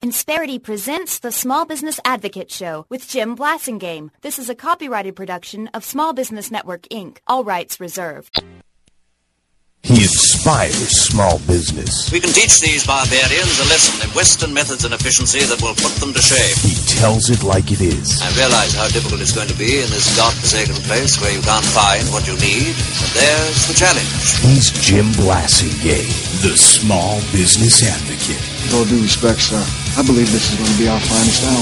Insperity presents the Small Business Advocate Show with Jim Blasingame. This is a copyrighted production of Small Business Network, Inc. All rights reserved. He inspires small business. We can teach these barbarians a lesson in Western methods and efficiency that will put them to shame. He tells it like it is. I realize how difficult it's going to be in this godforsaken place where you can't find what you need, but there's the challenge. He's Jim Blasingame, the Small Business Advocate. With all due respect, sir, I believe this is going to be our finest hour.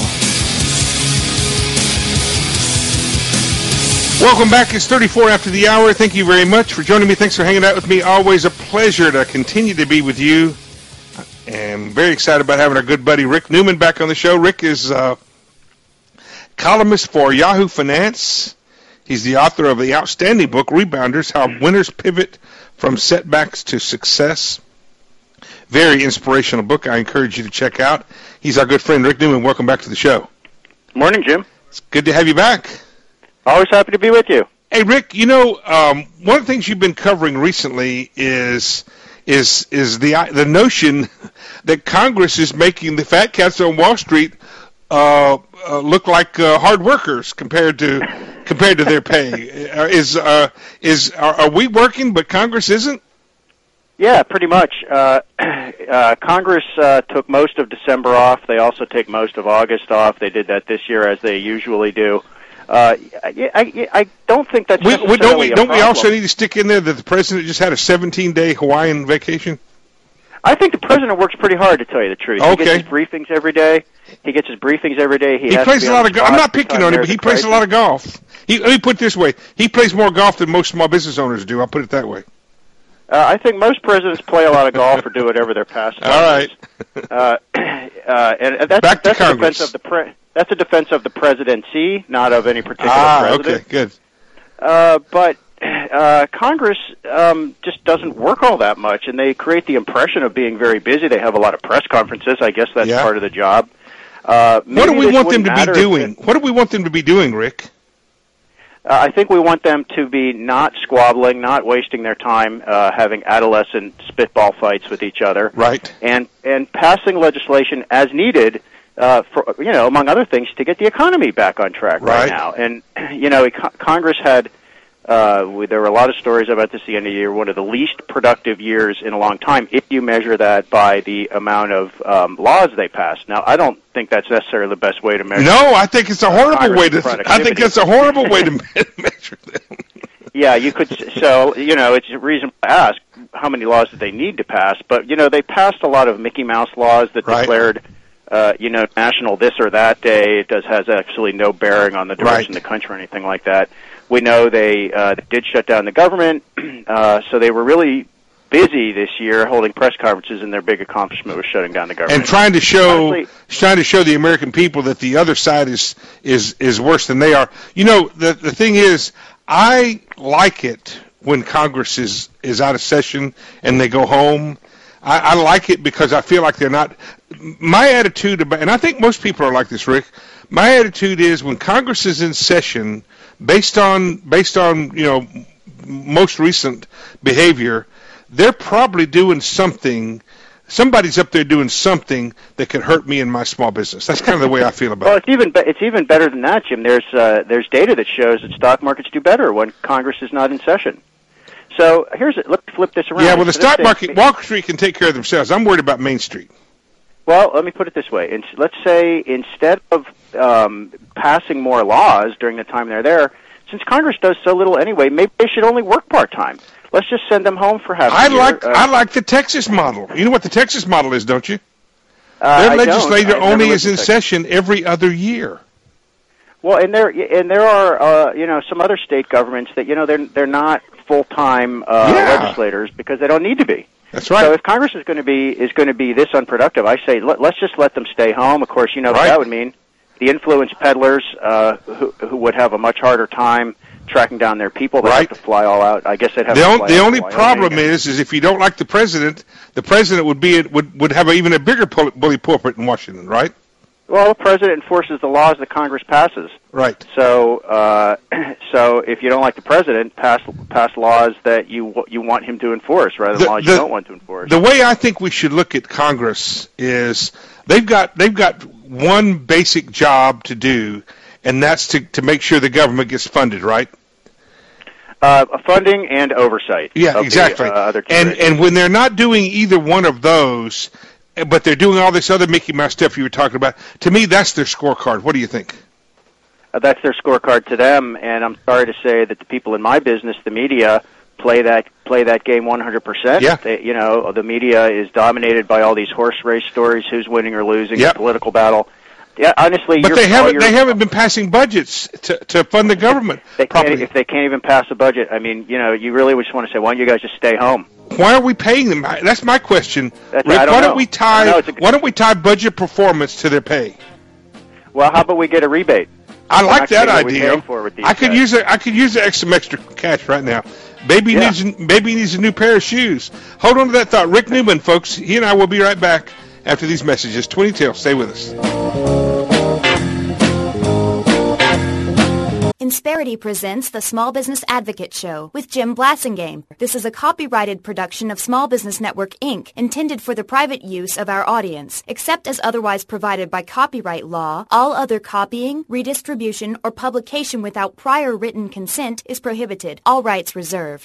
Welcome back. It's 34 after the hour. Thank you very much for joining me. Thanks for hanging out with me. Always a pleasure to continue to be with you. I'm very excited about having our good buddy Rick Newman back on the show. Rick is columnist for Yahoo Finance. He's the author of the outstanding book, Rebounders, How Winners Pivot from Setbacks to Success. Very inspirational book I encourage you to check out. He's our good friend, Rick Newman. Welcome back to the show. Morning, Jim. It's good to have you back. Always happy to be with you. Hey, Rick, you know, one of the things you've been covering recently is the notion that Congress is making the fat cats on Wall Street look like hard workers compared to their pay. Are we working, but Congress isn't? Yeah, pretty much. Congress took most of December off. They also take most of August off. They did that this year, as they usually do. I don't think that's necessarily a problem. We also need to stick in there that the president just had a 17-day Hawaiian vacation? I think the president works pretty hard, to tell you the truth. Okay. He gets his briefings every day. He plays a lot of golf. I'm not picking on him, but he plays a lot of golf. Let me put it this way. He plays more golf than most small business owners do. I'll put it that way. I think most presidents play a lot of golf or do whatever their pastime is. All right. And that's Back to a defense of that's a defense of the presidency, not of any particular president. Okay, good. But Congress just doesn't work all that much, and they create the impression of being very busy. They have a lot of press conferences. I guess that's part of the job. What do we want them to be doing? What do we want them to be doing, Rick? I think we want them to be not squabbling, not wasting their time having adolescent spitball fights with each other, right? And passing legislation as needed, for among other things, to get the economy back on track right now. And Congress had there were a lot of stories about this at the end of the year. One of the least productive years in a long time, if you measure that by the amount of laws they passed. Now, I don't think that's necessarily the best way to measure. No, I think it's a horrible way to. I think it's a horrible way to measure them. Yeah, you could. So it's reasonable to ask how many laws did they need to pass. But they passed a lot of Mickey Mouse laws that declared, national this or that day. It has actually no bearing on the direction of the country or anything like that. We know they did shut down the government, so they were really busy this year holding press conferences, and their big accomplishment was shutting down the government. And trying to show the American people that the other side is worse than they are. The thing is, I like it when Congress is out of session and they go home. I like it because I feel like they're not. My attitude about, and I think most people are like this, Rick. My attitude is when Congress is in session, based on most recent behavior, they're probably doing something. Somebody's up there doing something that could hurt me in my small business. That's kind of the way I feel about it. Well, it's even better than that, Jim. There's data that shows that stock markets do better when Congress is not in session. So let's flip this around. Yeah, well, the stock market, Wall Street can take care of themselves. I'm worried about Main Street. Well, let me put it this way. Let's say instead of passing more laws during the time they're there, since Congress does so little anyway, maybe they should only work part-time. Let's just send them home for half a year. I like the Texas model. You know what the Texas model is, don't you? Their legislature only is in session every other year. Well, and there are some other state governments that they're not full-time legislators because they don't need to be. That's right. So if Congress is going to be this unproductive, I say let's just let them stay home. Of course, what that would mean. The influence peddlers who would have a much harder time tracking down their people. They have to fly all out. I guess they'd have to fly out. The only problem is if you don't like the president would have even a bigger bully pulpit in Washington, right? Well, the president enforces the laws that Congress passes. Right. So, so if you don't like the president, pass laws that you want him to enforce rather than laws you don't want to enforce. The way I think we should look at Congress is they've got one basic job to do, and that's to make sure the government gets funded, right? Funding and oversight. Yeah, exactly. And when they're not doing either one of those, but they're doing all this other Mickey Mouse stuff you were talking about, to me, that's their scorecard. What do you think? That's their scorecard to them, and I'm sorry to say that the people in my business, the media, play that game 100%. Yeah. The media is dominated by all these horse race stories, who's winning or losing, the political battle. Yeah, honestly, but they haven't been passing budgets to fund the government properly. If they can't even pass a budget, I mean, you really just want to say, why don't you guys just stay home? Why are we paying them? That's my question. Rick, why don't we tie budget performance to their pay? Well, how about we get a rebate? I like that idea. I could use some extra cash right now. Maybe he needs a new pair of shoes. Hold on to that thought. Rick Newman, folks. He and I will be right back after these messages. 20 Tail, stay with us. Insperity presents the Small Business Advocate Show with Jim Blasingame. This is a copyrighted production of Small Business Network, Inc., intended for the private use of our audience. Except as otherwise provided by copyright law, all other copying, redistribution, or publication without prior written consent is prohibited. All rights reserved.